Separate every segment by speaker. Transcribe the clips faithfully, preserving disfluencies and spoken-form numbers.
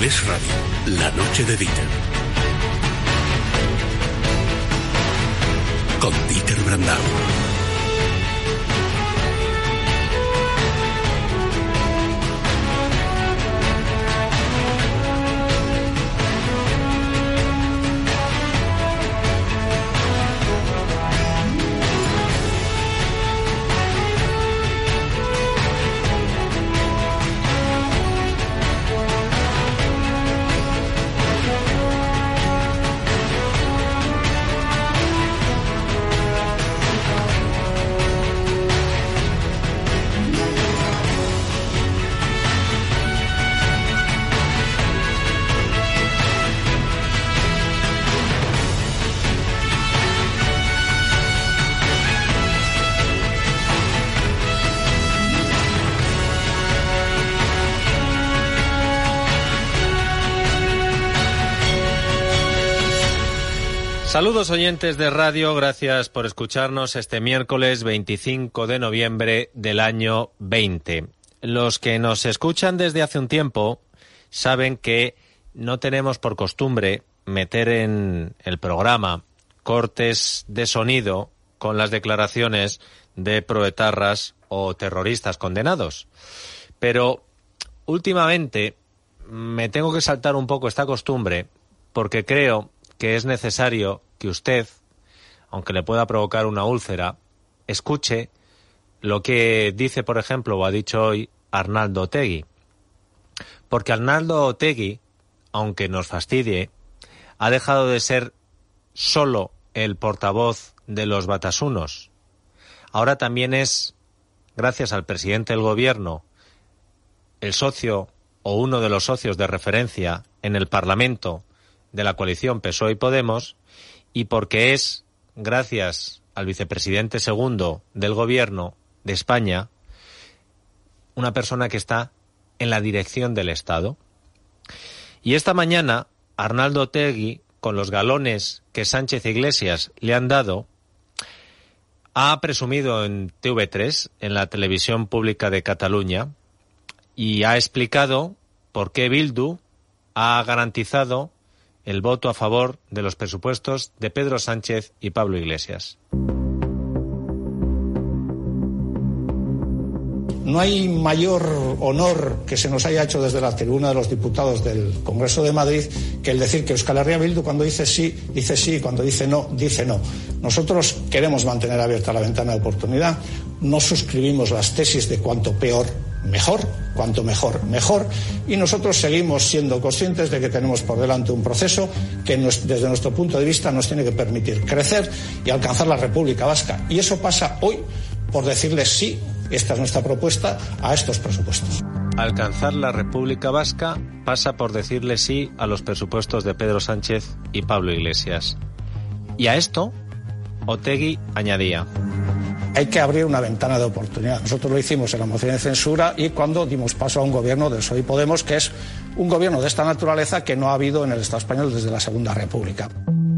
Speaker 1: Es Radio, la noche de Dieter. Con Dieter Brandau.
Speaker 2: Saludos oyentes de radio, gracias por escucharnos este miércoles veinticinco de noviembre del año veinte. Los que nos escuchan desde hace un tiempo saben que no tenemos por costumbre meter en el programa cortes de sonido con las declaraciones de proetarras o terroristas condenados. Pero últimamente me tengo que saltar un poco esta costumbre porque creo que es necesario que usted, aunque le pueda provocar una úlcera, escuche lo que dice, por ejemplo, o ha dicho hoy Arnaldo Otegi. Porque Arnaldo Otegi, aunque nos fastidie, ha dejado de ser solo el portavoz de los batasunos. Ahora también es, gracias al presidente del gobierno, el socio o uno de los socios de referencia en el Parlamento de la coalición P S O E y Podemos, y porque es, gracias al vicepresidente segundo del gobierno de España, una persona que está en la dirección del Estado. Y esta mañana, Arnaldo Otegi, con los galones que Sánchez Iglesias le han dado, ha presumido en T V tres, en la televisión pública de Cataluña, y ha explicado por qué Bildu ha garantizado el voto a favor de los presupuestos de Pedro Sánchez y Pablo Iglesias.
Speaker 3: No hay mayor honor que se nos haya hecho desde la tribuna de los diputados del Congreso de Madrid que el decir que Euskal Herria Bildu cuando dice sí, dice sí, cuando dice no, dice no. Nosotros queremos mantener abierta la ventana de oportunidad, no suscribimos las tesis de cuanto peor, mejor, cuanto mejor, mejor, y nosotros seguimos siendo conscientes de que tenemos por delante un proceso que nos, desde nuestro punto de vista nos tiene que permitir crecer y alcanzar la República Vasca. Y eso pasa hoy por decirles sí, esta es nuestra propuesta, a estos presupuestos.
Speaker 2: Alcanzar la República Vasca pasa por decirle sí a los presupuestos de Pedro Sánchez y Pablo Iglesias. Y a esto, Otegi añadía:
Speaker 3: hay que abrir una ventana de oportunidad. Nosotros lo hicimos en la moción de censura y cuando dimos paso a un gobierno del P S O E y Podemos, que es un gobierno de esta naturaleza que no ha habido en el Estado español desde la Segunda República.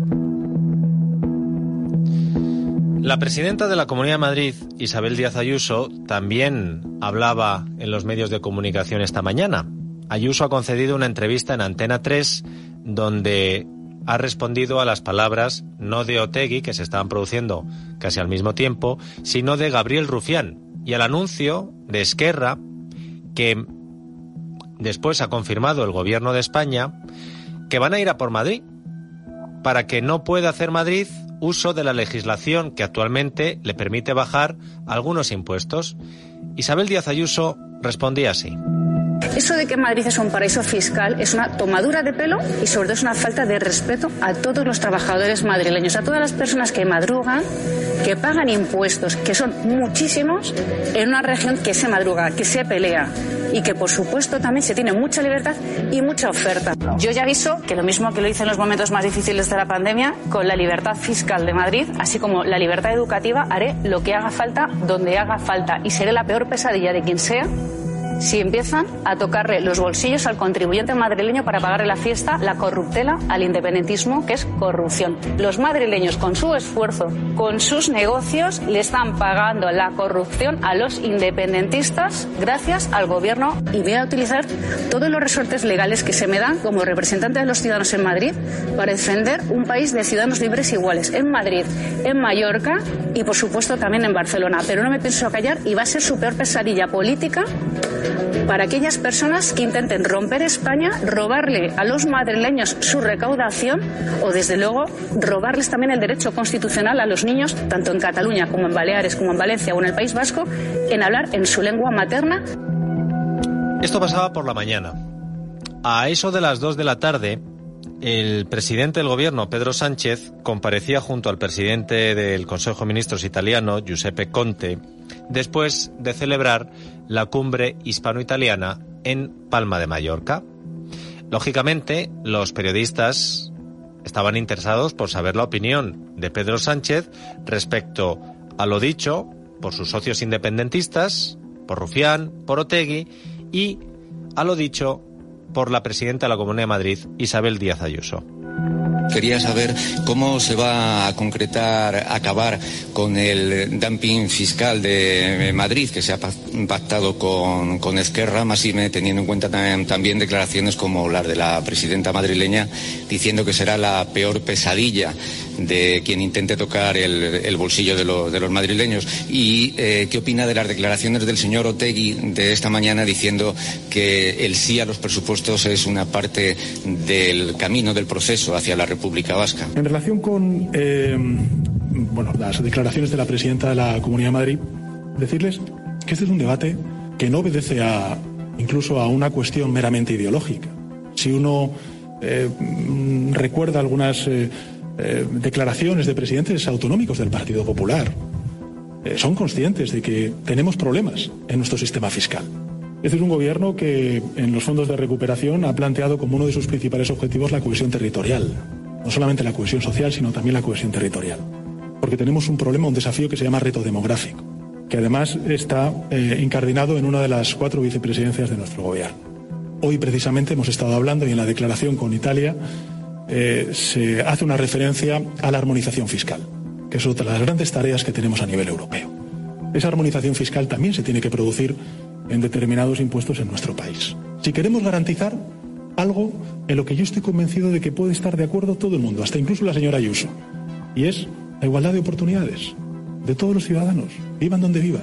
Speaker 2: La presidenta de la Comunidad de Madrid, Isabel Díaz Ayuso, también hablaba en los medios de comunicación esta mañana. Ayuso ha concedido una entrevista en Antena tres donde ha respondido a las palabras no de Otegi, que se estaban produciendo casi al mismo tiempo, sino de Gabriel Rufián, y al anuncio de Esquerra, que después ha confirmado el gobierno de España, que van a ir a por Madrid, para que no pueda hacer Madrid uso de la legislación que actualmente le permite bajar algunos impuestos. Isabel Díaz Ayuso respondía así:
Speaker 4: eso de que Madrid es un paraíso fiscal es una tomadura de pelo y sobre todo es una falta de respeto a todos los trabajadores madrileños, a todas las personas que madrugan, que pagan impuestos, que son muchísimos, en una región que se madruga, que se pelea y que por supuesto también se tiene mucha libertad y mucha oferta. Yo ya aviso que lo mismo que lo hice en los momentos más difíciles de la pandemia, con la libertad fiscal de Madrid, así como la libertad educativa, haré lo que haga falta, donde haga falta, y seré la peor pesadilla de quien sea si empiezan a tocarle los bolsillos al contribuyente madrileño para pagarle la fiesta, la corruptela al independentismo, que es corrupción. Los madrileños, con su esfuerzo, con sus negocios, le están pagando la corrupción a los independentistas gracias al gobierno. Y voy a utilizar todos los resortes legales que se me dan como representante de los ciudadanos en Madrid para defender un país de ciudadanos libres e iguales, en Madrid, en Mallorca y, por supuesto, también en Barcelona. Pero no me pienso callar y va a ser su peor pesadilla política para aquellas personas que intenten romper España, robarle a los madrileños su recaudación o, desde luego, robarles también el derecho constitucional a los niños, tanto en Cataluña como en Baleares, como en Valencia o en el País Vasco, en hablar en su lengua materna.
Speaker 2: Esto pasaba por la mañana. A eso de las dos de la tarde, el presidente del gobierno, Pedro Sánchez, comparecía junto al presidente del Consejo de Ministros italiano, Giuseppe Conte, después de celebrar la cumbre hispano-italiana en Palma de Mallorca. Lógicamente, los periodistas estaban interesados por saber la opinión de Pedro Sánchez respecto a lo dicho por sus socios independentistas, por Rufián, por Otegi, y a lo dicho por la presidenta de la Comunidad de Madrid, Isabel Díaz Ayuso.
Speaker 5: Quería saber cómo se va a concretar, acabar con el dumping fiscal de Madrid, que se ha pactado con, con Esquerra, más y me teniendo en cuenta también, también declaraciones como las de la presidenta madrileña, diciendo que será la peor pesadilla de quien intente tocar el, el bolsillo de, lo, de los madrileños. ¿Y eh, qué opina de las declaraciones del señor Otegi de esta mañana, diciendo que el sí a los presupuestos es una parte del camino, del proceso hacia la República Vasca?
Speaker 6: En relación con eh, bueno, las declaraciones de la presidenta de la Comunidad de Madrid, decirles que este es un debate que no obedece a incluso a una cuestión meramente ideológica. Si uno eh, recuerda algunas eh, eh, declaraciones de presidentes autonómicos del Partido Popular, eh, son conscientes de que tenemos problemas en nuestro sistema fiscal. Este es un gobierno que en los fondos de recuperación ha planteado como uno de sus principales objetivos la cohesión territorial. No solamente la cohesión social, sino también la cohesión territorial. Porque tenemos un problema, un desafío que se llama reto demográfico, que además está eh, incardinado en una de las cuatro vicepresidencias de nuestro gobierno. Hoy precisamente hemos estado hablando, y en la declaración con Italia eh, se hace una referencia a la armonización fiscal, que es otra de las grandes tareas que tenemos a nivel europeo. Esa armonización fiscal también se tiene que producir en determinados impuestos en nuestro país. Si queremos garantizar algo en lo que yo estoy convencido de que puede estar de acuerdo todo el mundo, hasta incluso la señora Ayuso, y es la igualdad de oportunidades de todos los ciudadanos, vivan donde vivan.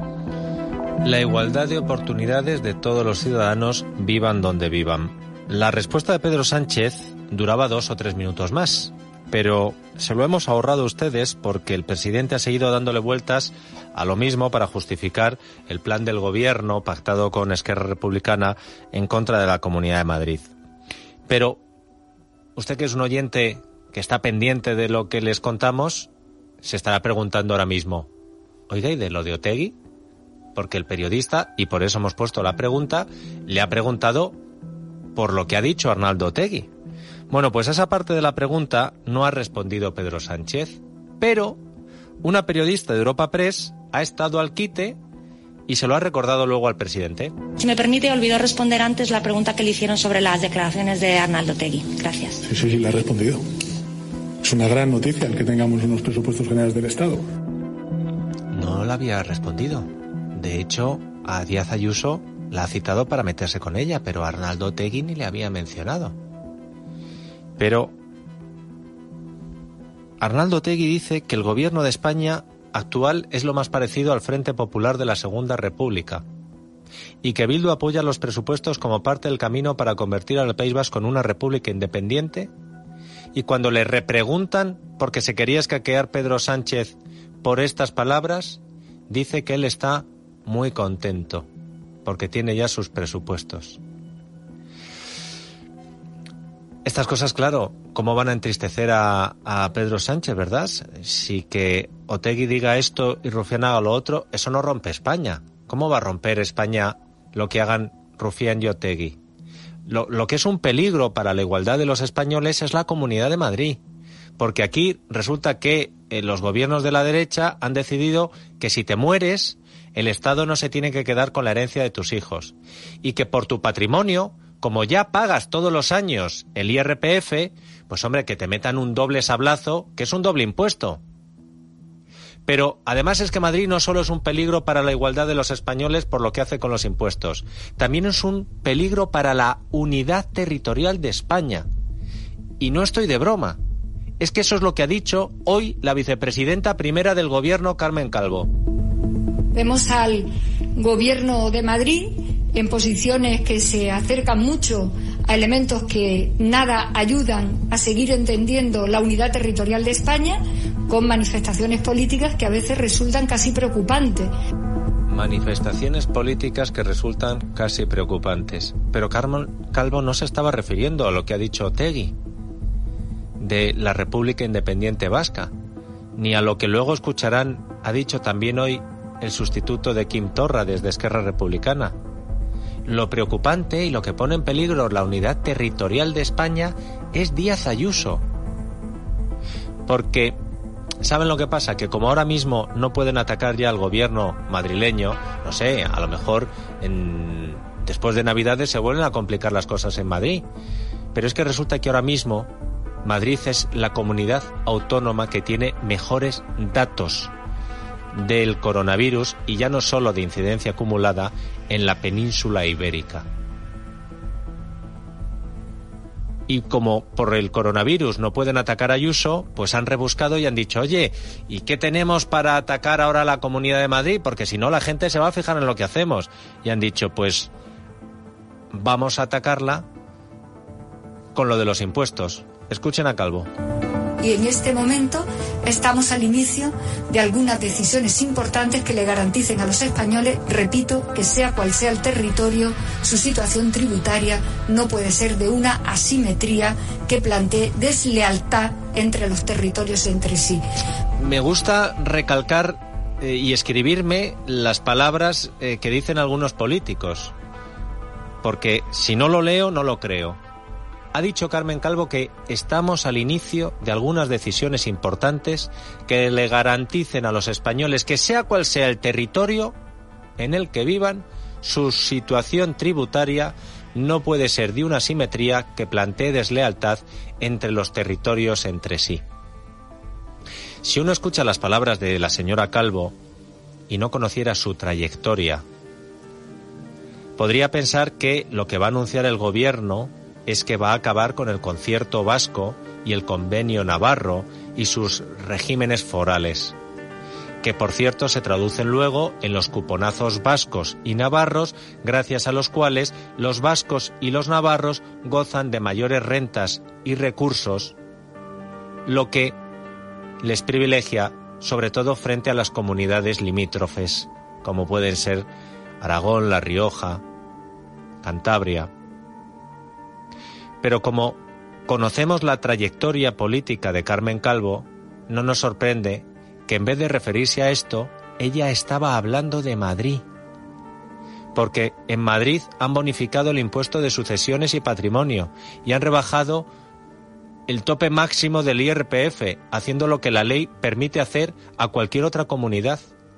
Speaker 2: La igualdad de oportunidades de todos los ciudadanos, vivan donde vivan. La respuesta de Pedro Sánchez duraba dos o tres minutos más, pero se lo hemos ahorrado a ustedes porque el presidente ha seguido dándole vueltas a lo mismo para justificar el plan del gobierno pactado con Esquerra Republicana en contra de la Comunidad de Madrid. Pero usted, que es un oyente que está pendiente de lo que les contamos, se estará preguntando ahora mismo, oiga, ¿y de lo de Otegi? Porque el periodista, y por eso hemos puesto la pregunta, le ha preguntado por lo que ha dicho Arnaldo Otegi. Bueno, pues a esa parte de la pregunta no ha respondido Pedro Sánchez, pero una periodista de Europa Press ha estado al quite y se lo ha recordado luego al presidente.
Speaker 7: Si me permite, olvidó responder antes la pregunta que le hicieron sobre las declaraciones de Arnaldo Otegi. Gracias.
Speaker 6: Sí, sí, sí, le ha respondido. Es una gran noticia el que tengamos unos presupuestos generales del Estado.
Speaker 2: No la había respondido. De hecho, a Díaz Ayuso la ha citado para meterse con ella, pero a Arnaldo Otegi ni le había mencionado. Pero Arnaldo Otegi dice que el gobierno de España actual es lo más parecido al Frente Popular de la Segunda República y que Bildu apoya los presupuestos como parte del camino para convertir al País Vasco en una república independiente. Y cuando le repreguntan por qué se quería escaquear Pedro Sánchez por estas palabras, dice que él está muy contento porque tiene ya sus presupuestos. Estas cosas, claro, ¿cómo van a entristecer a, a Pedro Sánchez, verdad? Si que Otegi diga esto y Rufián haga lo otro, eso no rompe España. ¿Cómo va a romper España lo que hagan Rufián y Otegi? Lo, lo que es un peligro para la igualdad de los españoles es la Comunidad de Madrid. Porque aquí resulta que eh, los gobiernos de la derecha han decidido que si te mueres, el Estado no se tiene que quedar con la herencia de tus hijos. Y que por tu patrimonio, como ya pagas todos los años el I R P F, pues hombre, que te metan un doble sablazo, que es un doble impuesto. Pero además es que Madrid no solo es un peligro para la igualdad de los españoles por lo que hace con los impuestos, también es un peligro para la unidad territorial de España. Y no estoy de broma. Es que eso es lo que ha dicho hoy la vicepresidenta primera del Gobierno, Carmen Calvo.
Speaker 8: Vemos al Gobierno de Madrid en posiciones que se acercan mucho a elementos que nada ayudan a seguir entendiendo la unidad territorial de España, con manifestaciones políticas que a veces resultan casi preocupantes.
Speaker 2: Manifestaciones políticas que resultan casi preocupantes. Pero Carmen Calvo no se estaba refiriendo a lo que ha dicho Otegi de la República Independiente Vasca, ni a lo que luego escucharán, ha dicho también hoy el sustituto de Quim Torra desde Esquerra Republicana. Lo preocupante y lo que pone en peligro la unidad territorial de España es Díaz Ayuso. Porque, ¿saben lo que pasa? Que como ahora mismo no pueden atacar ya al gobierno madrileño, no sé, a lo mejor en, después de Navidades se vuelven a complicar las cosas en Madrid. Pero es que resulta que ahora mismo Madrid es la comunidad autónoma que tiene mejores datos del coronavirus, y ya no solo de incidencia acumulada, en la península ibérica. Y como por el coronavirus no pueden atacar a Ayuso, pues han rebuscado y han dicho, oye, ¿y qué tenemos para atacar ahora a la Comunidad de Madrid? Porque si no la gente se va a fijar en lo que hacemos. Y han dicho, pues vamos a atacarla con lo de los impuestos. Escuchen a Calvo.
Speaker 8: Y en este momento estamos al inicio de algunas decisiones importantes que le garanticen a los españoles, repito, que sea cual sea el territorio, su situación tributaria no puede ser de una asimetría que plantee deslealtad entre los territorios entre sí.
Speaker 2: Me gusta recalcar eh, y escribirme las palabras eh, que dicen algunos políticos, porque si no lo leo, no lo creo. Ha dicho Carmen Calvo que estamos al inicio de algunas decisiones importantes que le garanticen a los españoles, que sea cual sea el territorio en el que vivan, su situación tributaria no puede ser de una simetría que plantee deslealtad entre los territorios entre sí. Si uno escucha las palabras de la señora Calvo y no conociera su trayectoria, podría pensar que lo que va a anunciar el gobierno es que va a acabar con el concierto vasco y el convenio navarro y sus regímenes forales, que por cierto se traducen luego en los cuponazos vascos y navarros, gracias a los cuales los vascos y los navarros gozan de mayores rentas y recursos, lo que les privilegia sobre todo frente a las comunidades limítrofes, como pueden ser Aragón, La Rioja, Cantabria. Pero como conocemos la trayectoria política de Carmen Calvo, no nos sorprende que en vez de referirse a esto, ella estaba hablando de Madrid. Porque en Madrid han bonificado el impuesto de sucesiones y patrimonio y han rebajado el tope máximo del I R P F, haciendo lo que la ley permite hacer a cualquier otra comunidad.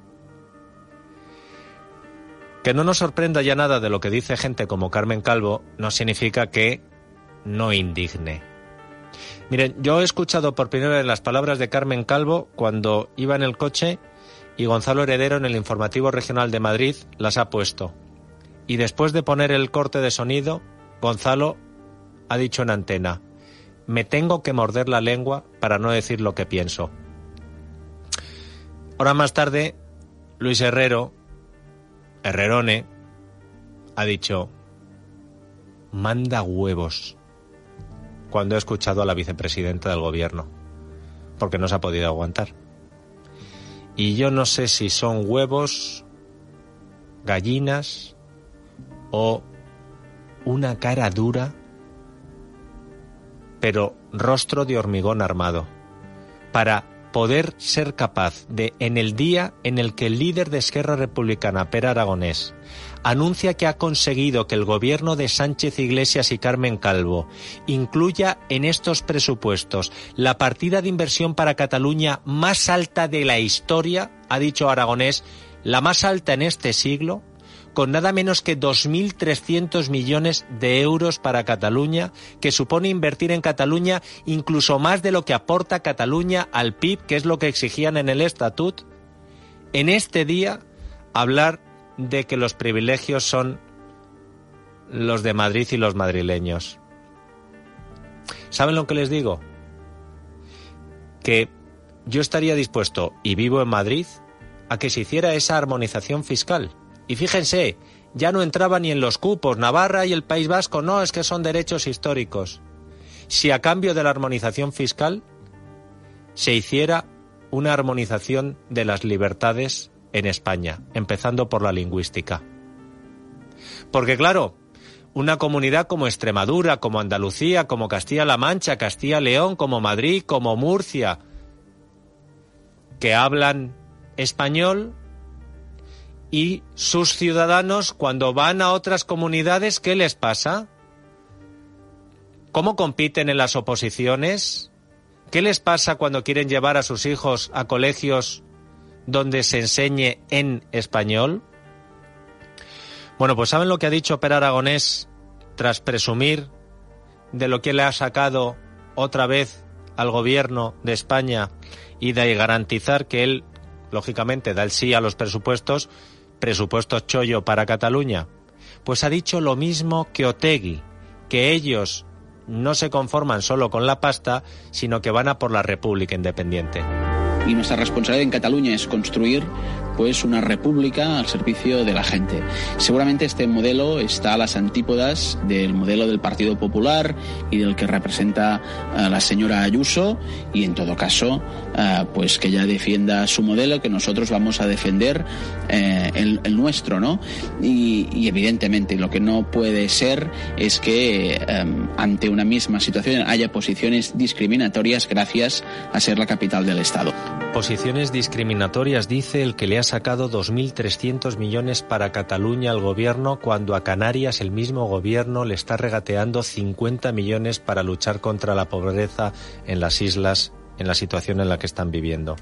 Speaker 2: Que no nos sorprenda ya nada de lo que dice gente como Carmen Calvo no significa que no indigne. Miren, yo he escuchado por primera vez las palabras de Carmen Calvo cuando iba en el coche y Gonzalo Heredero en el Informativo Regional de Madrid las ha puesto. Y después de poner el corte de sonido, Gonzalo ha dicho en antena, me tengo que morder la lengua para no decir lo que pienso. Horas más tarde, Luis Herrero, Herrerone, ha dicho, manda huevos, cuando he escuchado a la vicepresidenta del gobierno, porque no se ha podido aguantar. Y yo no sé si son huevos, gallinas o una cara dura, pero rostro de hormigón armado, para poder ser capaz de, en el día en el que el líder de Esquerra Republicana, Pere Aragonés, anuncia que ha conseguido que el gobierno de Sánchez Iglesias y Carmen Calvo incluya en estos presupuestos la partida de inversión para Cataluña más alta de la historia, ha dicho Aragonés, la más alta en este siglo, con nada menos que dos mil trescientos millones de euros para Cataluña, que supone invertir en Cataluña incluso más de lo que aporta Cataluña al P I B, que es lo que exigían en el Estatut. En este día, hablar de que los privilegios son los de Madrid y los madrileños. ¿Saben lo que les digo? Que yo estaría dispuesto, y vivo en Madrid, a que se hiciera esa armonización fiscal. Y fíjense, ya no entraba ni en los cupos. Navarra y el País Vasco, no, es que son derechos históricos. Si a cambio de la armonización fiscal se hiciera una armonización de las libertades en España, empezando por la lingüística. Porque claro, una comunidad como Extremadura, como Andalucía, como Castilla-La Mancha, Castilla-León, como Madrid, como Murcia, que hablan español, y sus ciudadanos, cuando van a otras comunidades, ¿qué les pasa? ¿Cómo compiten en las oposiciones? ¿Qué les pasa cuando quieren llevar a sus hijos a colegios donde se enseñe en español? Bueno, pues ¿saben lo que ha dicho Pere Aragonés tras presumir de lo que le ha sacado otra vez al gobierno de España y de garantizar que él, lógicamente, da el sí a los presupuestos, presupuestos chollo para Cataluña? Pues ha dicho lo mismo que Otegi, que ellos no se conforman solo con la pasta, sino que van a por la República Independiente.
Speaker 9: Y nuestra responsabilidad en Cataluña es construir pues una república al servicio de la gente. Seguramente este modelo está a las antípodas del modelo del Partido Popular y del que representa uh, la señora Ayuso, y en todo caso uh, pues que ella defienda su modelo, que nosotros vamos a defender eh, el, el nuestro, ¿no? Y, y evidentemente lo que no puede ser es que um, ante una misma situación haya posiciones discriminatorias gracias a ser la capital del Estado.
Speaker 2: Posiciones discriminatorias, dice el que le ha sacado dos mil trescientos millones para Cataluña al gobierno, cuando a Canarias el mismo gobierno le está regateando cincuenta millones para luchar contra la pobreza en las islas, en la situación en la que están viviendo.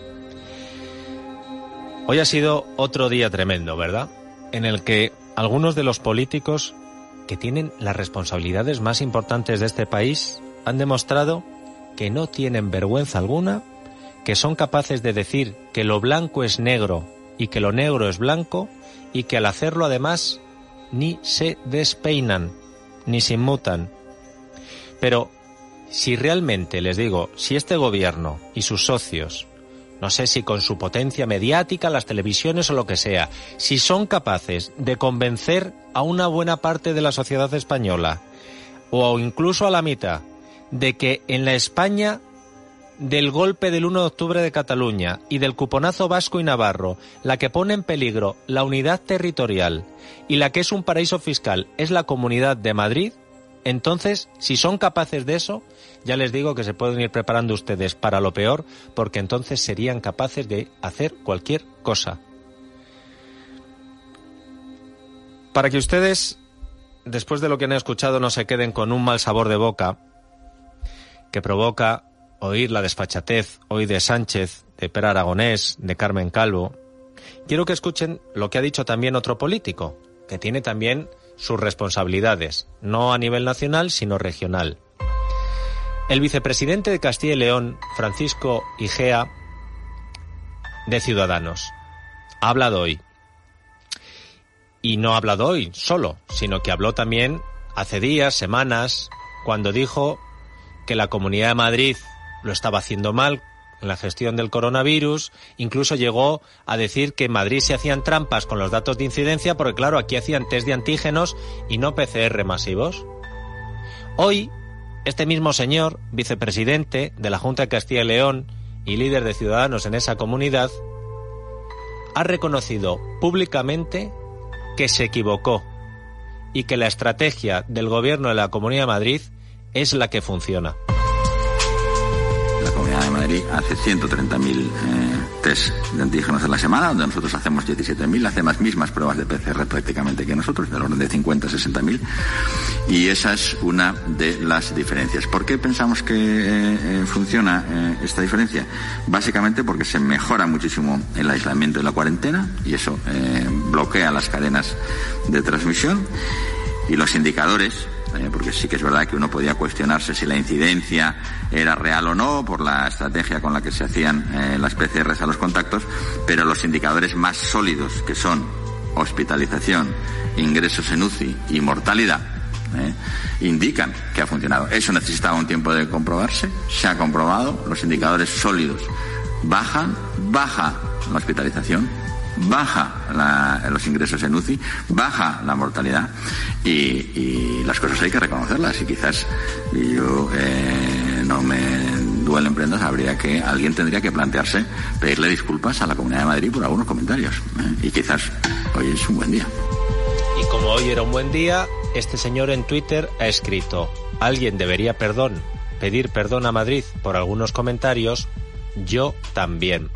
Speaker 2: Hoy ha sido otro día tremendo, ¿verdad? En el que algunos de los políticos que tienen las responsabilidades más importantes de este país han demostrado que no tienen vergüenza alguna, que son capaces de decir que lo blanco es negro y que lo negro es blanco, y que al hacerlo además ni se despeinan, ni se inmutan. Pero si realmente, les digo, si este gobierno y sus socios, no sé si con su potencia mediática, las televisiones o lo que sea, si son capaces de convencer a una buena parte de la sociedad española, o incluso a la mitad, de que en la España del golpe del uno de octubre de Cataluña y del cuponazo vasco y navarro, la que pone en peligro la unidad territorial y la que es un paraíso fiscal es la Comunidad de Madrid, entonces, si son capaces de eso, ya les digo que se pueden ir preparando ustedes para lo peor, porque entonces serían capaces de hacer cualquier cosa. Para que ustedes, después de lo que han escuchado, no se queden con un mal sabor de boca que provoca oír la desfachatez hoy de Sánchez, de Pere Aragonés, de Carmen Calvo, quiero que escuchen lo que ha dicho también otro político, que tiene también sus responsabilidades, no a nivel nacional, sino regional. El vicepresidente de Castilla y León, Francisco Igea, de Ciudadanos, ha hablado hoy. Y no ha hablado hoy solo, sino que habló también hace días, semanas, cuando dijo que la Comunidad de Madrid lo estaba haciendo mal en la gestión del coronavirus. Incluso llegó a decir que en Madrid se hacían trampas con los datos de incidencia porque, claro, aquí hacían test de antígenos y no P C R masivos. Hoy, este mismo señor, vicepresidente de la Junta de Castilla y León y líder de Ciudadanos en esa comunidad, ha reconocido públicamente que se equivocó y que la estrategia del gobierno de la Comunidad de Madrid es la que funciona.
Speaker 10: La Comunidad de Madrid hace ciento treinta mil eh, test test de antígenos a la semana, donde nosotros hacemos diecisiete mil, hace las mismas pruebas de P C R prácticamente que nosotros, del orden de cincuenta a sesenta mil, y esa es una de las diferencias. ¿Por qué pensamos que eh, funciona eh, esta diferencia? Básicamente porque se mejora muchísimo el aislamiento y la cuarentena, y eso eh, bloquea las cadenas de transmisión, y los indicadores, eh, porque sí que es verdad que uno podía cuestionarse si la incidencia era real o no por la estrategia con la que se hacían eh, las P C Rs a los contactos, pero los indicadores más sólidos, que son hospitalización, ingresos en U C I y mortalidad, eh, indican que ha funcionado. Eso necesitaba un tiempo de comprobarse, se ha comprobado, los indicadores sólidos bajan, baja la hospitalización, baja la, los ingresos en U C I, baja la mortalidad, y, y las cosas hay que reconocerlas, y quizás yo eh, no me duelen prendas, habría que, alguien tendría que plantearse pedirle disculpas a la Comunidad de Madrid por algunos comentarios, ¿eh? Y quizás hoy es un buen día.
Speaker 2: Y como hoy era un buen día, este señor en Twitter ha escrito: alguien debería perdón, pedir perdón a Madrid por algunos comentarios, yo también.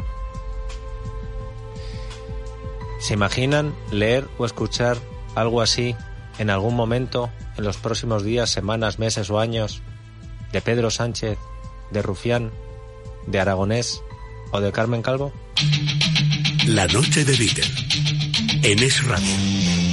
Speaker 2: ¿Se imaginan leer o escuchar algo así en algún momento, en los próximos días, semanas, meses o años, de Pedro Sánchez, de Rufián, de Aragonés o de Carmen Calvo?
Speaker 1: La noche de Dieter, en Es Radio.